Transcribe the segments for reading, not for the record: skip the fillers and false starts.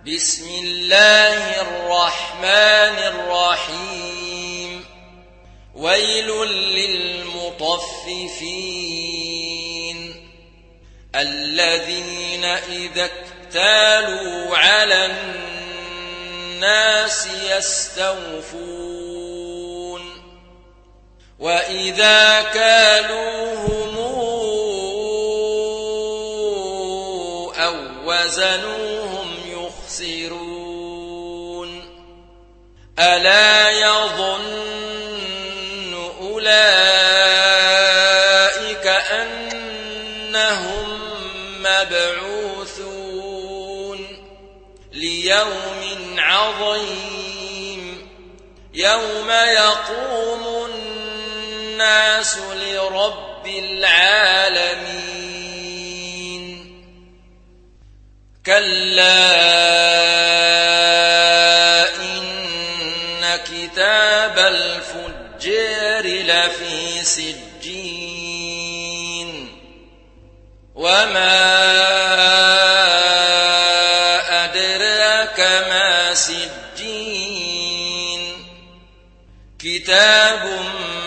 بسم الله الرحمن الرحيم ويل للمطففين الذين إذا اكتالوا على الناس يستوفون وإذا كالوهم أو وزنوهم يخسرون ألا يظن أولئك أنهم مبعوثون ليوم عظيم يوم يقوم الناس لرب العالمين كلا إن كتاب الفجار لفي سجين وما أدراك ما سجين كتاب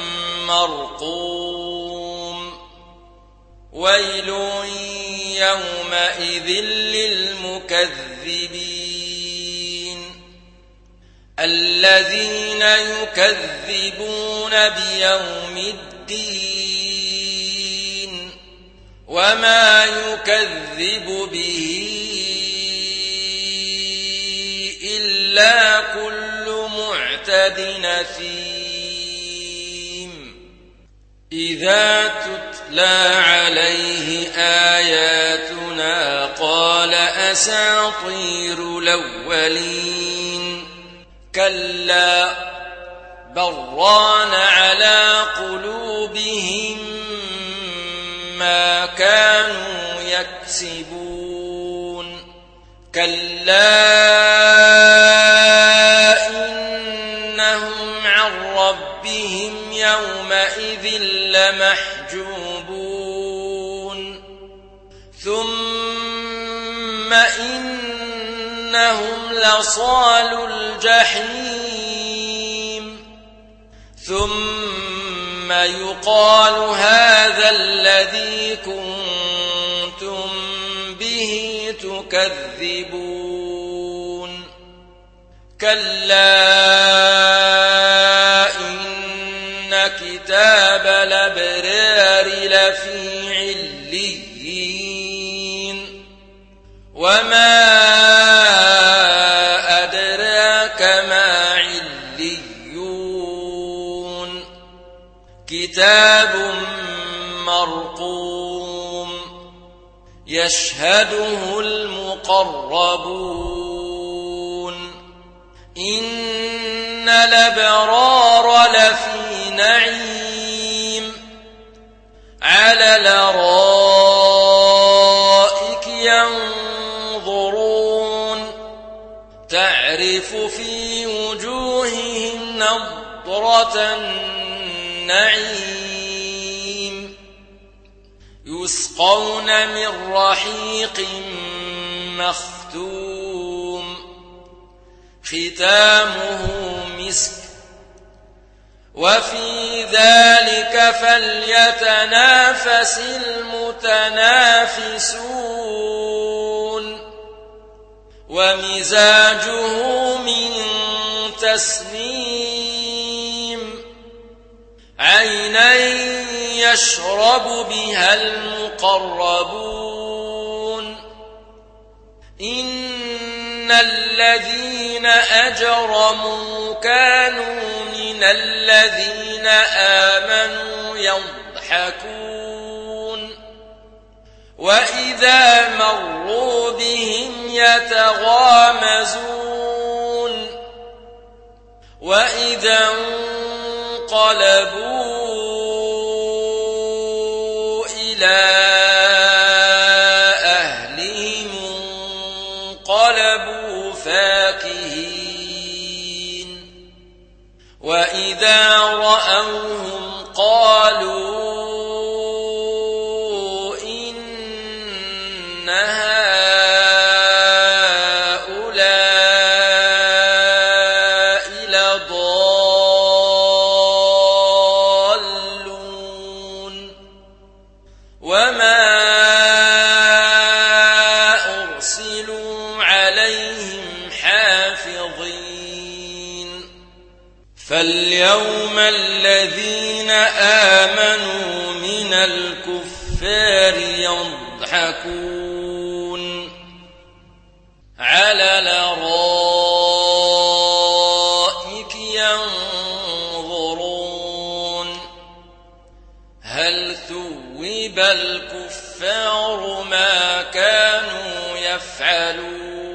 مرقوم ويل يومئذ للمكذبين الذين يكذبون بيوم الدين وما يكذب به إلا كل معتد نثيم إذا تتلى عليه آياتنا قال أساطير الأولين كلا بران على قلوبهم ما كانوا يكسبون كلا إنهم عن ربهم يومئذ لمحجوبون ثم إنهم لصالو الجحيم ثم يقال هذا الذي كنتم به تكذبون كلا إن كتاب الأبرار لفي عليين وما أدراك ما عليون كتاب مرقوم يشهده المقربون إن الأبرار لفي نعيم على الأرائك ينظرون تعرف في وجوههم نضرة النعيم يسقون من رحيق مختوم ختامه مسك وفي ذلك فليتنافس المتنافسون ومزاجه من تسنيم عينا يشرب بها المقربون إن الذين أجرموا كانوا من الذين آمنوا يضحكون وإذا مروا بهم يتغامزون وإذا انقلبوا إلى أهلهم انقلبوا فاكهين وإذا رأوهم قالوا إن هؤلاء من الكفار يضحكون على الأرائك ينظرون هل ثوب الكفار ما كانوا يفعلون